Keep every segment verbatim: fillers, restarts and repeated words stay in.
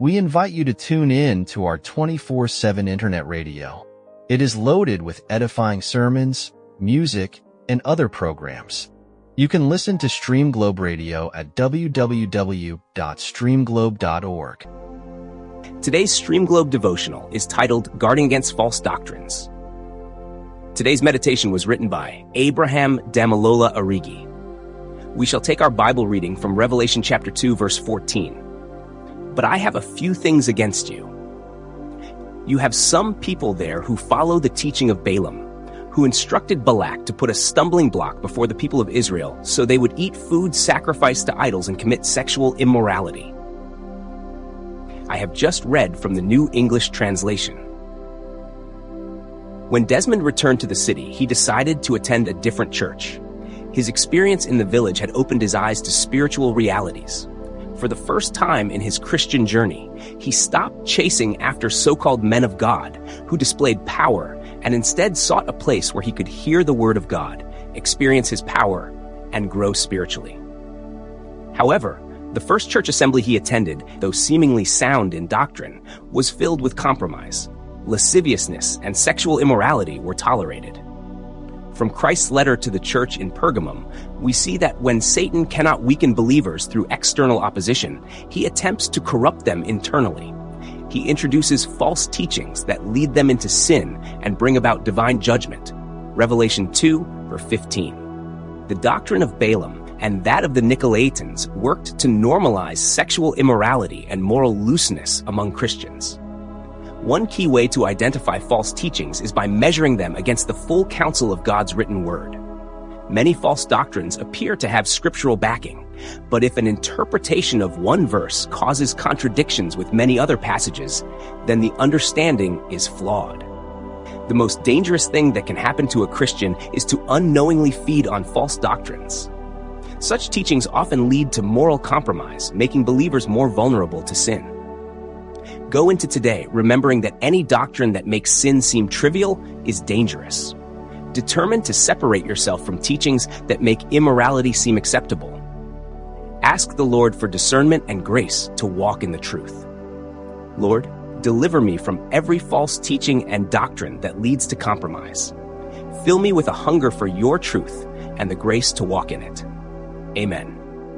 We invite you to tune in to our twenty-four seven internet radio. It is loaded with edifying sermons, music, and other programs. You can listen to Stream Globe Radio at w w w dot stream globe dot org. Today's Stream Globe devotional is titled Guarding Against False Doctrines. Today's meditation was written by Abraham Damilola Arigi. We shall take our Bible reading from Revelation chapter two, verse fourteen. But I have a few things against you. You have some people there who follow the teaching of Balaam, who instructed Balak to put a stumbling block before the people of Israel so they would eat food sacrificed to idols and commit sexual immorality. I have just read from the New English Translation. When Desmond returned to the city, he decided to attend a different church. His experience in the village had opened his eyes to spiritual realities. For the first time in his Christian journey, he stopped chasing after so-called men of God who displayed power and instead sought a place where he could hear the word of God, experience his power, and grow spiritually. However, the first church assembly he attended, though seemingly sound in doctrine, was filled with compromise. Lasciviousness and sexual immorality were tolerated. From Christ's letter to the church in Pergamum, we see that when Satan cannot weaken believers through external opposition, he attempts to corrupt them internally. He introduces false teachings that lead them into sin and bring about divine judgment. Revelation two, verse fifteen. The doctrine of Balaam and that of the Nicolaitans worked to normalize sexual immorality and moral looseness among Christians. One key way to identify false teachings is by measuring them against the full counsel of God's written word. Many false doctrines appear to have scriptural backing, but if an interpretation of one verse causes contradictions with many other passages, then the understanding is flawed. The most dangerous thing that can happen to a Christian is to unknowingly feed on false doctrines. Such teachings often lead to moral compromise, making believers more vulnerable to sin. Go into today remembering that any doctrine that makes sin seem trivial is dangerous. Determine to separate yourself from teachings that make immorality seem acceptable. Ask the Lord for discernment and grace to walk in the truth. Lord, deliver me from every false teaching and doctrine that leads to compromise. Fill me with a hunger for your truth and the grace to walk in it. Amen.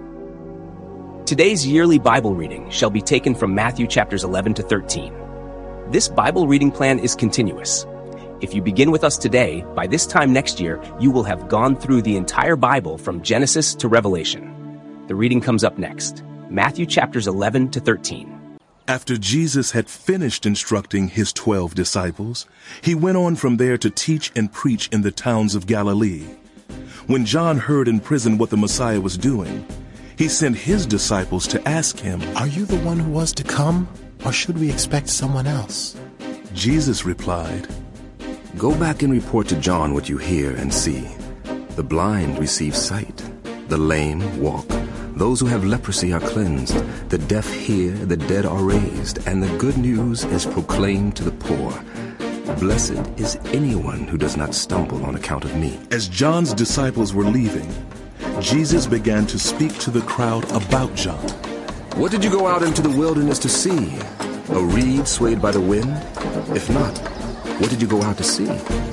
Today's yearly Bible reading shall be taken from Matthew chapters eleven to thirteen. This Bible reading plan is continuous. If you begin with us today, by this time next year, you will have gone through the entire Bible from Genesis to Revelation. The reading comes up next. Matthew chapters eleven to thirteen. After Jesus had finished instructing his twelve disciples, he went on from there to teach and preach in the towns of Galilee. When John heard in prison what the Messiah was doing, he sent his disciples to ask him, "Are you the one who was to come, or should we expect someone else?" Jesus replied, "Go back and report to John what you hear and see. The blind receive sight, the lame walk, those who have leprosy are cleansed, the deaf hear, the dead are raised, and the good news is proclaimed to the poor. Blessed is anyone who does not stumble on account of me." As John's disciples were leaving, Jesus began to speak to the crowd about John. "What did you go out into the wilderness to see? A reed swayed by the wind? If not, what did you go out to see?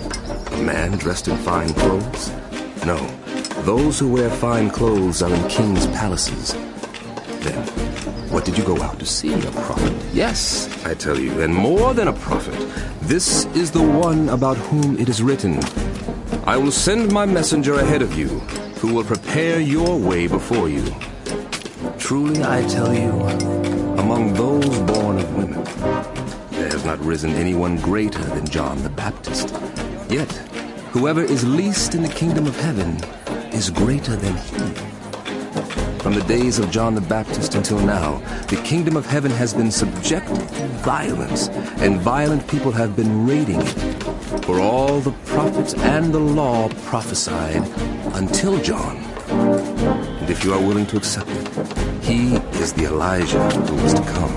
A man dressed in fine clothes? No, those who wear fine clothes are in kings' palaces. Then, what did you go out to see? A prophet? Yes, I tell you, and more than a prophet. This is the one about whom it is written, 'I will send my messenger ahead of you, who will prepare your way before you.' Truly I tell you, among those born of women, there has not risen anyone greater than John the Baptist. Yet, whoever is least in the kingdom of heaven is greater than he. From the days of John the Baptist until now, the kingdom of heaven has been subjected to violence, and violent people have been raiding it. For all the prophets and the law prophesied until John. And if you are willing to accept it, he is the Elijah who is to come.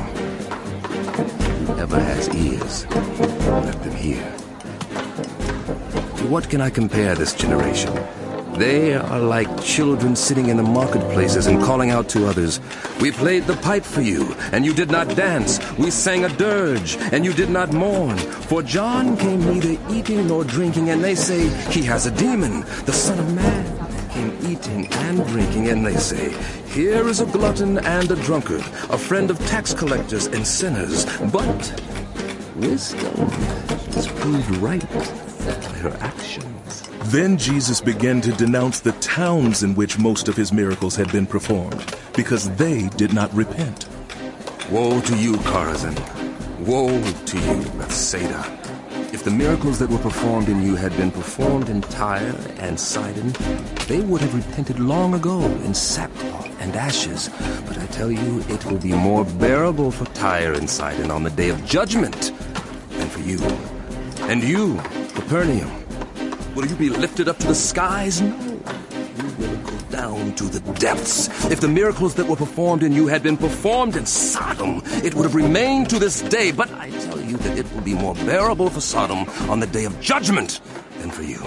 Whoever has ears, let them hear. To what can I compare this generation? They are like children sitting in the marketplaces and calling out to others, "We played the pipe for you, and you did not dance. We sang a dirge, and you did not mourn. For John came neither eating nor drinking, and they say, he has a demon. The Son of Man came eating and drinking, and they say, here is a glutton and a drunkard, a friend of tax collectors and sinners. But wisdom is proved right by her actions." Then Jesus began to denounce the towns in which most of his miracles had been performed, because they did not repent. Woe to you, Chorazin! Woe to you, Bethsaida! If the miracles that were performed in you had been performed in Tyre and Sidon, they would have repented long ago in sackcloth and ashes. But I tell you, it will be more bearable for Tyre and Sidon on the day of judgment than for you. And you, Capernaum, will you be lifted up to the skies? No, you will go down to the depths. If the miracles that were performed in you had been performed in Sodom, it would have remained to this day. But I tell you that it will be more bearable for Sodom on the day of judgment than for you.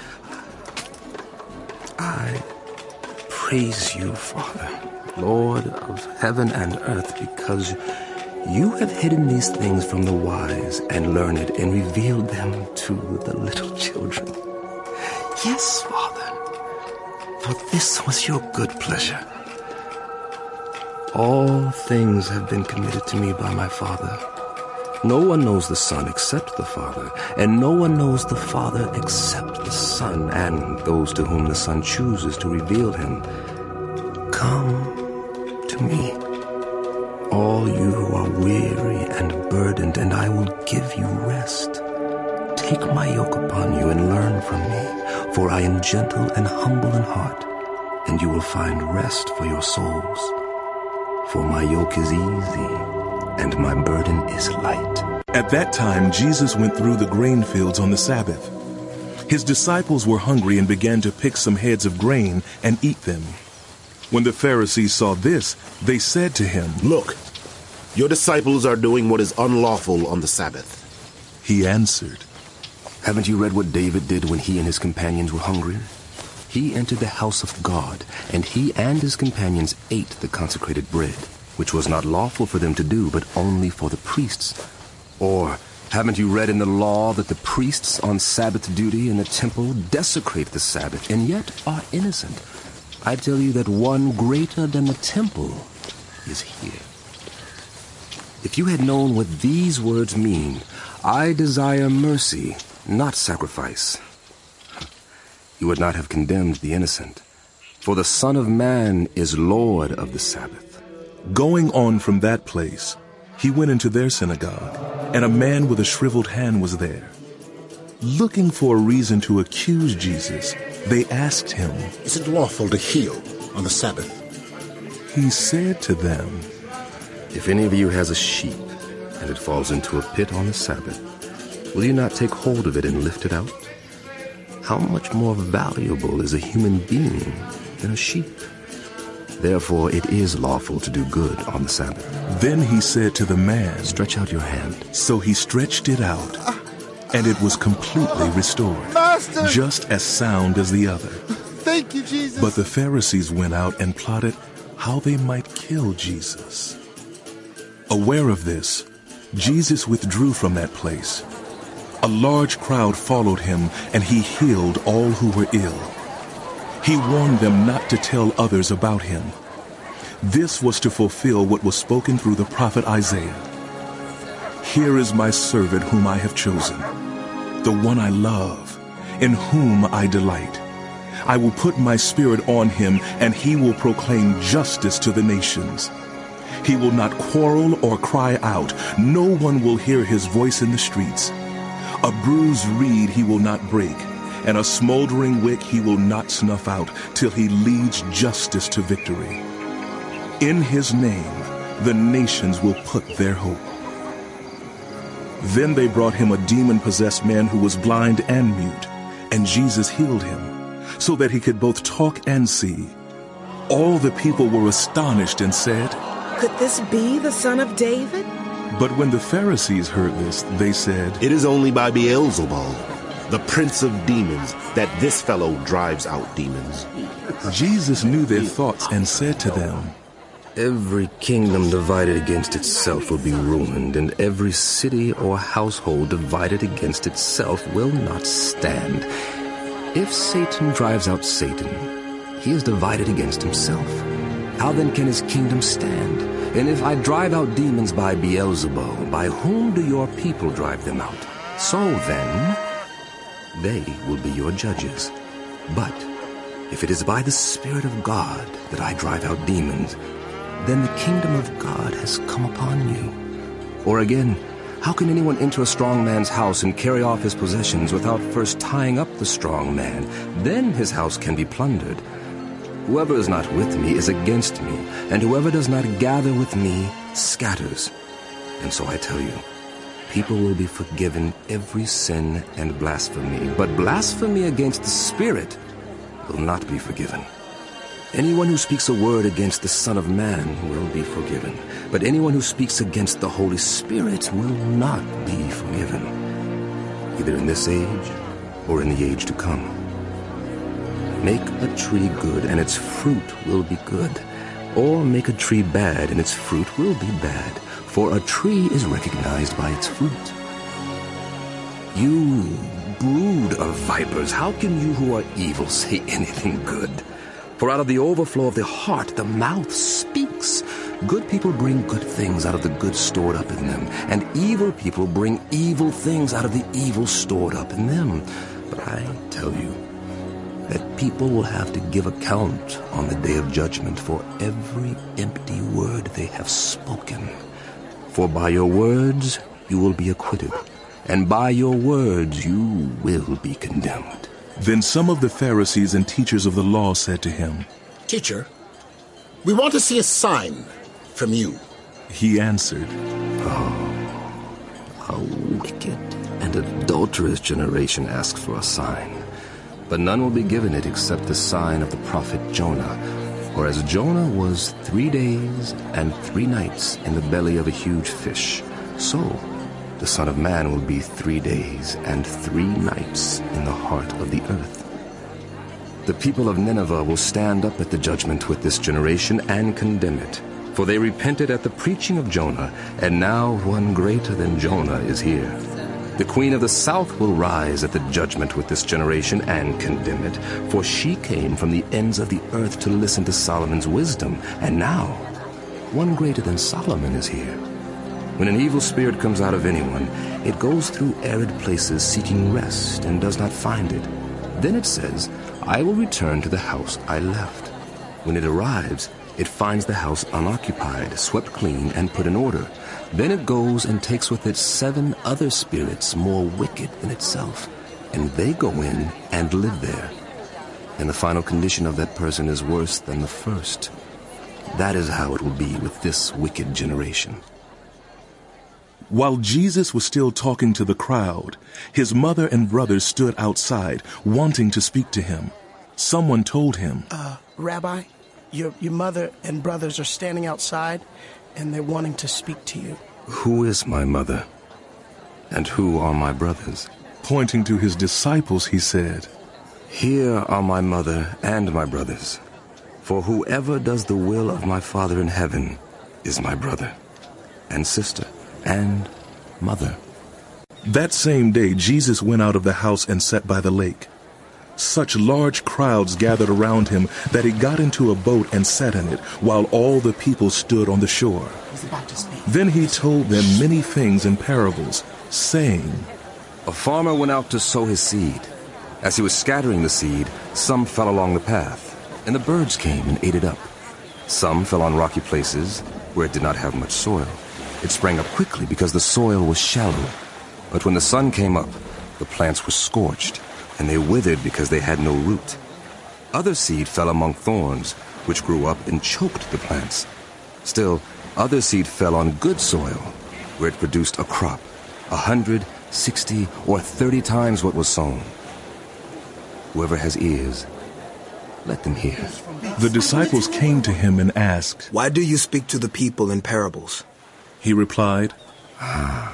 I praise you, Father, Lord of heaven and earth, because you have hidden these things from the wise and learned and revealed them to the little children. Yes, Father, for this was your good pleasure. All things have been committed to me by my Father. No one knows the Son except the Father, and no one knows the Father except the Son, and those to whom the Son chooses to reveal him. Come to me, all you who are weary and burdened, and I will give you rest. Take my yoke upon you and learn from me, for I am gentle and humble in heart, and you will find rest for your souls. For my yoke is easy, and my burden is light. At that time, Jesus went through the grain fields on the Sabbath. His disciples were hungry and began to pick some heads of grain and eat them. When the Pharisees saw this, they said to him, "Look, your disciples are doing what is unlawful on the Sabbath." He answered, Haven't you read what David did when he and his companions were hungry? He entered the house of God, and he and his companions ate the consecrated bread, which was not lawful for them to do, but only for the priests. Or haven't you read in the law that the priests on Sabbath duty in the temple desecrate the Sabbath, and yet are innocent? I tell you that one greater than the temple is here. If you had known what these words mean, I desire mercy, not sacrifice, you would not have condemned the innocent. For the Son of Man is Lord of the Sabbath. Going on from that place, he went into their synagogue, and a man with a shriveled hand was there. Looking for a reason to accuse Jesus, they asked him, "Is it lawful to heal on the Sabbath?" He said to them, If any of you has a sheep, and it falls into a pit on the Sabbath, will you not take hold of it and lift it out? How much more valuable is a human being than a sheep? Therefore it is lawful to do good on the Sabbath. Then he said to the man, Stretch out your hand. So he stretched it out, and it was completely restored, Master! just as sound as the other. Thank you, Jesus. But the Pharisees went out and plotted how they might kill Jesus. Aware of this, Jesus withdrew from that place. A large crowd followed him, and he healed all who were ill. He warned them not to tell others about him. This was to fulfill what was spoken through the prophet Isaiah. Here is my servant whom I have chosen, the one I love, in whom I delight. I will put my spirit on him, and he will proclaim justice to the nations. He will not quarrel or cry out. No one will hear his voice in the streets. A bruised reed he will not break, and a smoldering wick he will not snuff out, till he leads justice to victory. In his name, the nations will put their hope. Then they brought him a demon-possessed man who was blind and mute, and Jesus healed him, so that he could both talk and see. All the people were astonished and said, Could this be the Son of David? But when the Pharisees heard this, they said, "It is only by Beelzebul, the prince of demons, that this fellow drives out demons. Jesus knew their thoughts and said to them, Every kingdom divided against itself will be ruined, and every city or household divided against itself will not stand. If Satan drives out Satan, he is divided against himself. How then can his kingdom stand? And if I drive out demons by Beelzebub, by whom do your people drive them out? So then, they will be your judges. But if it is by the Spirit of God that I drive out demons, then the kingdom of God has come upon you. Or again, how can anyone enter a strong man's house and carry off his possessions without first tying up the strong man? Then his house can be plundered. Whoever is not with me is against me, and whoever does not gather with me scatters. And so I tell you, people will be forgiven every sin and blasphemy, but blasphemy against the Spirit will not be forgiven. Anyone who speaks a word against the Son of Man will be forgiven, but anyone who speaks against the Holy Spirit will not be forgiven, either in this age or in the age to come. Make a tree good, and its fruit will be good, or make a tree bad, and its fruit will be bad, for a tree is recognized by its fruit. You brood of vipers, how can you who are evil say anything good? For out of the overflow of the heart, the mouth speaks. Good people bring good things out of the good stored up in them, and evil people bring evil things out of the evil stored up in them. But I tell you that people will have to give account on the day of judgment for every empty word they have spoken. For by your words you will be acquitted, and by your words you will be condemned. Then some of the Pharisees and teachers of the law said to him, Teacher, we want to see a sign from you. He answered, Oh, a wicked and adulterous generation asks for a sign. But none will be given it except the sign of the prophet Jonah. For as Jonah was three days and three nights in the belly of a huge fish, so the Son of Man will be three days and three nights in the heart of the earth. The people of Nineveh will stand up at the judgment with this generation and condemn it. For they repented at the preaching of Jonah, and now one greater than Jonah is here. The queen of the south will rise at the judgment with this generation and condemn it. For she came from the ends of the earth to listen to Solomon's wisdom, and now one greater than Solomon is here. When an evil spirit comes out of anyone, it goes through arid places seeking rest and does not find it. Then it says, I will return to the house I left. When it arrives, it finds the house unoccupied, swept clean, and put in order. Then it goes and takes with it seven other spirits more wicked than itself, and they go in and live there. And the final condition of that person is worse than the first. That is how it will be with this wicked generation. While Jesus was still talking to the crowd, his mother and brothers stood outside, wanting to speak to him. Someone told him, Uh, Rabbi, your, your mother and brothers are standing outside, and they're wanting to speak to you. Who is my mother? And who are my brothers? Pointing to his disciples, he said, Here are my mother and my brothers. For whoever does the will of my Father in heaven is my brother, and sister, and mother. That same day, Jesus went out of the house and sat by the lake. Such large crowds gathered around him that he got into a boat and sat in it, while all the people stood on the shore. Then he told them many things in parables, saying, A farmer went out to sow his seed. As he was scattering the seed, some fell along the path, and the birds came and ate it up. Some fell on rocky places, where it did not have much soil. It sprang up quickly because the soil was shallow. But when the sun came up, the plants were scorched, and they withered because they had no root. Other seed fell among thorns, which grew up and choked the plants. Still, other seed fell on good soil, where it produced a crop, a hundred, sixty, or thirty times what was sown. Whoever has ears, let them hear. The disciples came to him and asked, Why do you speak to the people in parables? He replied, Ah,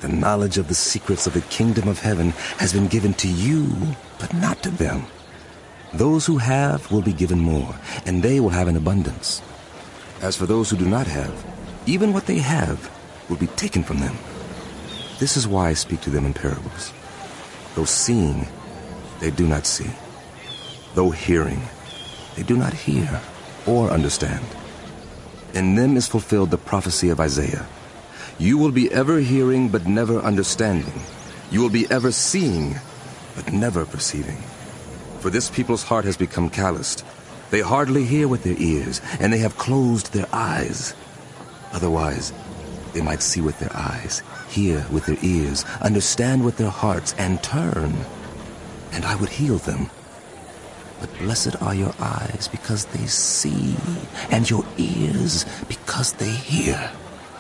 The knowledge of the secrets of the kingdom of heaven has been given to you, but not to them. Those who have will be given more, and they will have an abundance. As for those who do not have, even what they have will be taken from them. This is why I speak to them in parables. Though seeing, they do not see. Though hearing, they do not hear or understand. In them is fulfilled the prophecy of Isaiah. You will be ever hearing but never understanding. You will be ever seeing but never perceiving. For this people's heart has become calloused. They hardly hear with their ears, and they have closed their eyes. Otherwise, they might see with their eyes, hear with their ears, understand with their hearts, and turn, and I would heal them. But blessed are your eyes because they see, and your ears because they hear.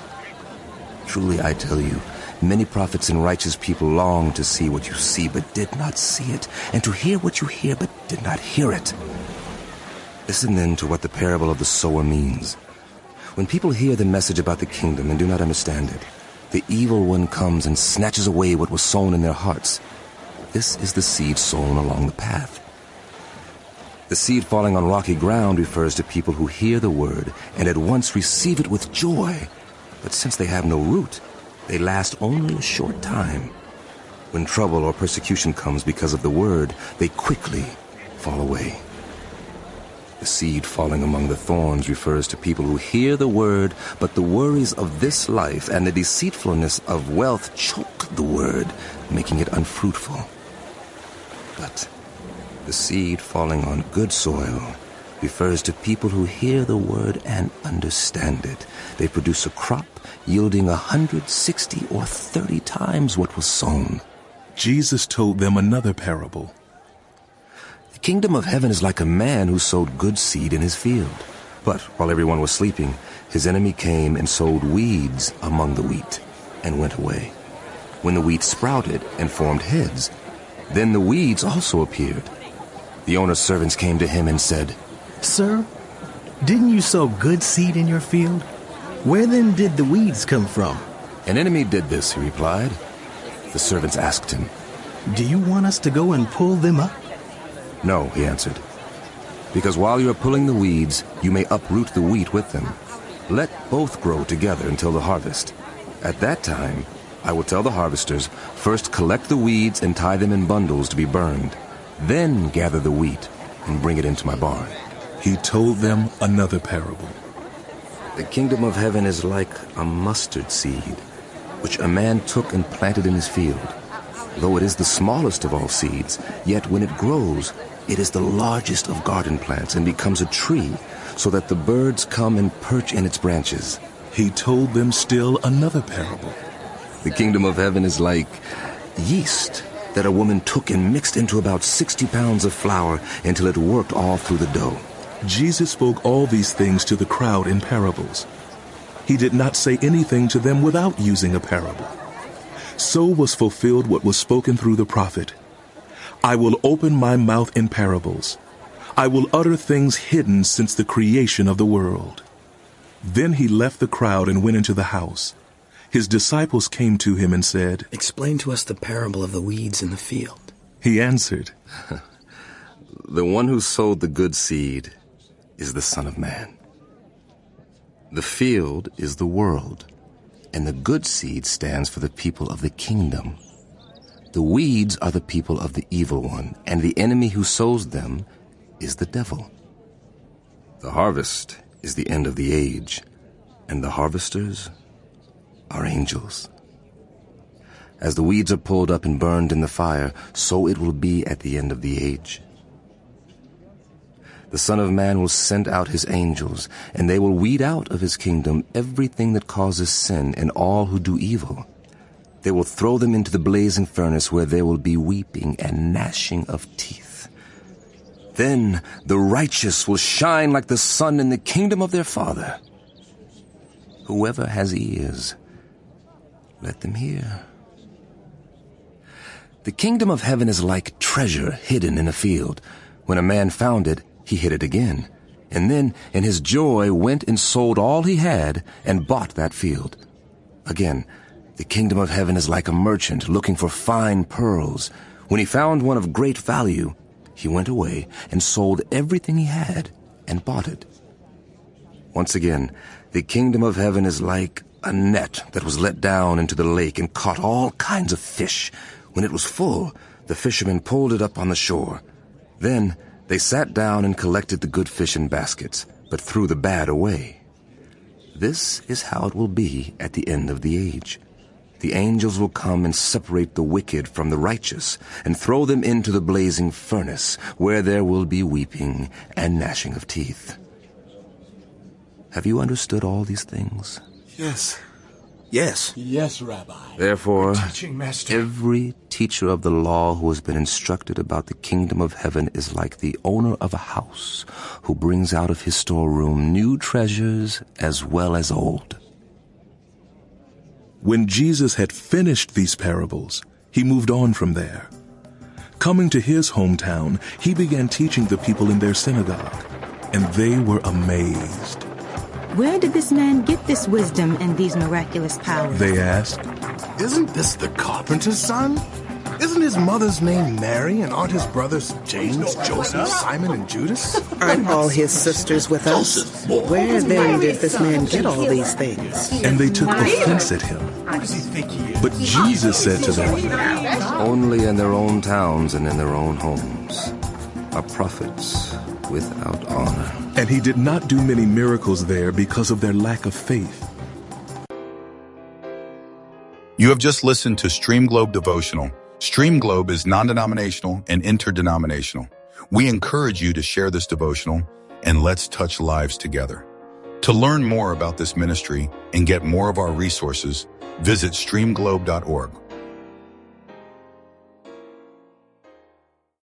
Truly I tell you, many prophets and righteous people long to see what you see but did not see it, and to hear what you hear but did not hear it. Listen then to what the parable of the sower means. When people hear the message about the kingdom and do not understand it, the evil one comes and snatches away what was sown in their hearts. This is the seed sown along the path. The seed falling on rocky ground refers to people who hear the word and at once receive it with joy. But since they have no root, they last only a short time. When trouble or persecution comes because of the word, they quickly fall away. The seed falling among the thorns refers to people who hear the word, but the worries of this life and the deceitfulness of wealth choke the word, making it unfruitful. But the seed falling on good soil refers to people who hear the word and understand it. They produce a crop yielding a hundred, sixty, or thirty times what was sown. Jesus told them another parable. The kingdom of heaven is like a man who sowed good seed in his field. But while everyone was sleeping, his enemy came and sowed weeds among the wheat and went away. When the wheat sprouted and formed heads, then the weeds also appeared. The owner's servants came to him and said, Sir, didn't you sow good seed in your field? Where then did the weeds come from? An enemy did this, he replied. The servants asked him, Do you want us to go and pull them up? No, he answered, because while you are pulling the weeds, you may uproot the wheat with them. Let both grow together until the harvest. At that time, I will tell the harvesters, first collect the weeds and tie them in bundles to be burned. Then gather the wheat and bring it into my barn. He told them another parable. The kingdom of heaven is like a mustard seed, which a man took and planted in his field. Though it is the smallest of all seeds, yet when it grows, it is the largest of garden plants and becomes a tree, so that the birds come and perch in its branches. He told them still another parable. The kingdom of heaven is like yeast that a woman took and mixed into about sixty pounds of flour until it worked all through the dough. Jesus spoke all these things to the crowd in parables. He did not say anything to them without using a parable. So was fulfilled what was spoken through the prophet. I will open my mouth in parables. I will utter things hidden since the creation of the world. Then he left the crowd and went into the house. His disciples came to him and said, Explain to us the parable of the weeds in the field. He answered, The one who sowed the good seed is the Son of Man. The field is the world, and the good seed stands for the people of the kingdom. The weeds are the people of the evil one, and the enemy who sows them is the devil. The harvest is the end of the age, and the harvesters are angels. As the weeds are pulled up and burned in the fire, so it will be at the end of the age. The Son of Man will send out his angels, and they will weed out of his kingdom everything that causes sin and all who do evil. They will throw them into the blazing furnace where there will be weeping and gnashing of teeth. Then the righteous will shine like the sun in the kingdom of their Father. Whoever has ears, let them hear. The kingdom of heaven is like treasure hidden in a field. When a man found it, he hid it again, and then in his joy went and sold all he had and bought that field. Again, The kingdom of heaven is like a merchant looking for fine pearls. When he found one of great value, he went away and sold everything he had and bought it. Once again, the kingdom of heaven is like a net that was let down into the lake and caught all kinds of fish. When it was full, the fishermen pulled it up on the shore. Then they sat down and collected the good fish in baskets, but threw the bad away. This is how it will be at the end of the age. The angels will come and separate the wicked from the righteous and throw them into the blazing furnace, where there will be weeping and gnashing of teeth. Have you understood all these things? Yes. Yes. Yes, Rabbi. Therefore, Teaching master. every teacher of the law who has been instructed about the kingdom of heaven is like the owner of a house who brings out of his storeroom new treasures as well as old. When Jesus had finished these parables, he moved on from there. Coming to his hometown, he began teaching the people in their synagogue, and they were amazed. Where did this man get this wisdom and these miraculous powers? They asked, Isn't this the carpenter's son? Isn't his mother's name Mary, and aren't his brothers James, Joseph, Simon, and Judas? Aren't all his sisters with us? Where then did this man get all these things? And they took offense at him. But Jesus said to them, Only in their own towns and in their own homes are prophets without honor. And he did not do many miracles there because of their lack of faith. You have just listened to Stream Globe Devotional. Stream Globe is non-denominational and interdenominational. We encourage you to share this devotional and let's touch lives together. To learn more about this ministry and get more of our resources, visit stream globe dot org.